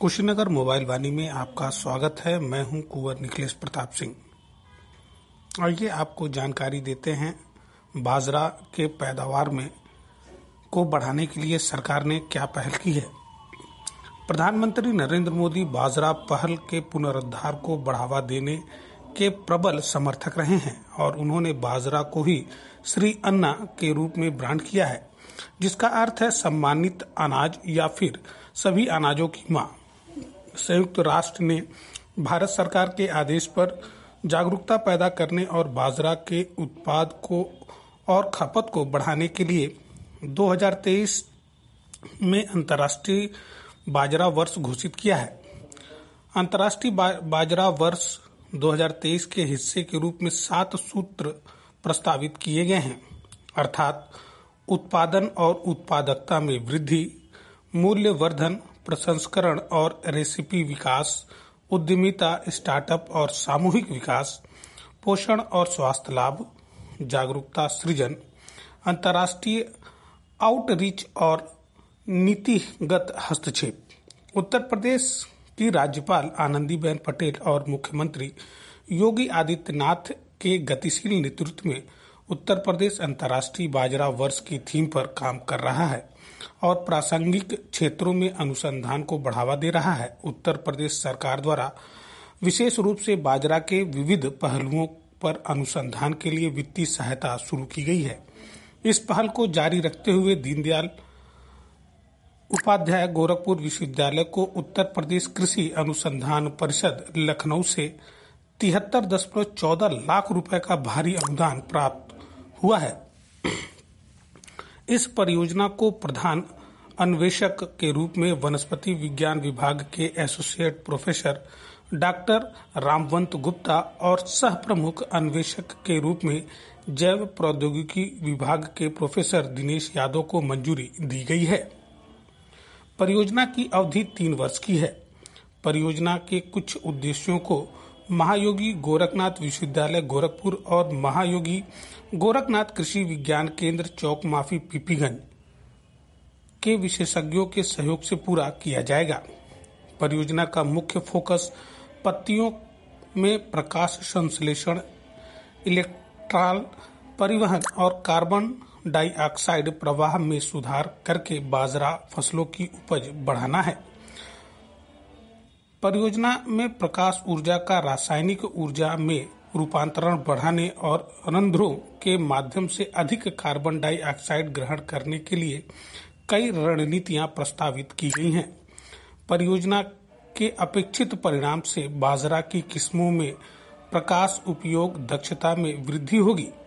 Kushinagar mobile वाणी में आपका स्वागत है। मैं हूं कुंवर निखिलेश प्रताप सिंह। आइए आपको जानकारी देते हैं बाजरा के पैदावार में को बढ़ाने के लिए सरकार ने क्या पहल की है। प्रधानमंत्री नरेंद्र मोदी बाजरा पहल के पुनरुद्धार को बढ़ावा देने के प्रबल समर्थक रहे हैं और उन्होंने बाजरा को ही श्री अन्ना के रूप में ब्रांड किया है, जिसका अर्थ है सम्मानित अनाज या फिर सभी अनाजों की मां। संयुक्त राष्ट्र ने भारत सरकार के आदेश पर जागरूकता पैदा करने और बाजरा के उत्पाद को और खपत को बढ़ाने के लिए 2023 में अंतर्राष्ट्रीय बाजरा वर्ष घोषित किया है। अंतर्राष्ट्रीय बाजरा वर्ष 2023 के हिस्से के रूप में 7 सूत्र प्रस्तावित किए गए हैं, अर्थात उत्पादन और उत्पादकता में वृद्धि, मूल्य वर्धन, प्रसंस्करण और रेसिपी विकास, उद्यमिता, स्टार्टअप और सामूहिक विकास, पोषण और स्वास्थ्य लाभ, जागरूकता सृजन, अंतर्राष्ट्रीय आउटरीच और नीतिगत हस्तक्षेप। उत्तर प्रदेश की राज्यपाल आनंदीबेन पटेल और मुख्यमंत्री योगी आदित्यनाथ के गतिशील नेतृत्व में उत्तर प्रदेश अंतर्राष्ट्रीय बाजरा वर्ष की थीम पर काम कर रहा है और प्रासंगिक क्षेत्रों में अनुसंधान को बढ़ावा दे रहा है। उत्तर प्रदेश सरकार द्वारा विशेष रूप से बाजरा के विविध पहलुओं पर अनुसंधान के लिए वित्तीय सहायता शुरू की गई है। इस पहल को जारी रखते हुए दीनदयाल उपाध्याय गोरखपुर विश्वविद्यालय को उत्तर प्रदेश कृषि अनुसंधान परिषद लखनऊ से 73.14 लाख रुपए का भारी अनुदान प्राप्त हुआ है। इस परियोजना को प्रधान अन्वेषक के रूप में वनस्पति विज्ञान विभाग के associate professor doctor Ramvant Gupta और सह प्रमुख अन्वेषक के रूप में जैव प्रौद्योगिकी विभाग के प्रोफेसर दिनेश यादव को मंजूरी दी गई है। परियोजना की अवधि 3 वर्ष की है। परियोजना के कुछ उद्देश्यों को महायोगी गोरखनाथ विश्वविद्यालय गोरखपुर और महायोगी गोरखनाथ कृषि विज्ञान केंद्र चौक माफी पीपीगंज के विशेषज्ञों के सहयोग से पूरा किया जाएगा। परियोजना का मुख्य फोकस पत्तियों में प्रकाश संश्लेषण, इलेक्ट्रॉन परिवहन और कार्बन डाइऑक्साइड प्रवाह में सुधार करके बाजरा फसलों की उपज बढ़ाना है। परियोजना में प्रकाश ऊर्जा का रासायनिक ऊर्जा में रूपांतरण बढ़ाने और रंध्रों के माध्यम से अधिक कार्बन डाइऑक्साइड ग्रहण करने के लिए कई रणनीतियां प्रस्तावित की गई हैं। परियोजना के अपेक्षित परिणाम से बाजरा की किस्मों में प्रकाश उपयोग दक्षता में वृद्धि होगी।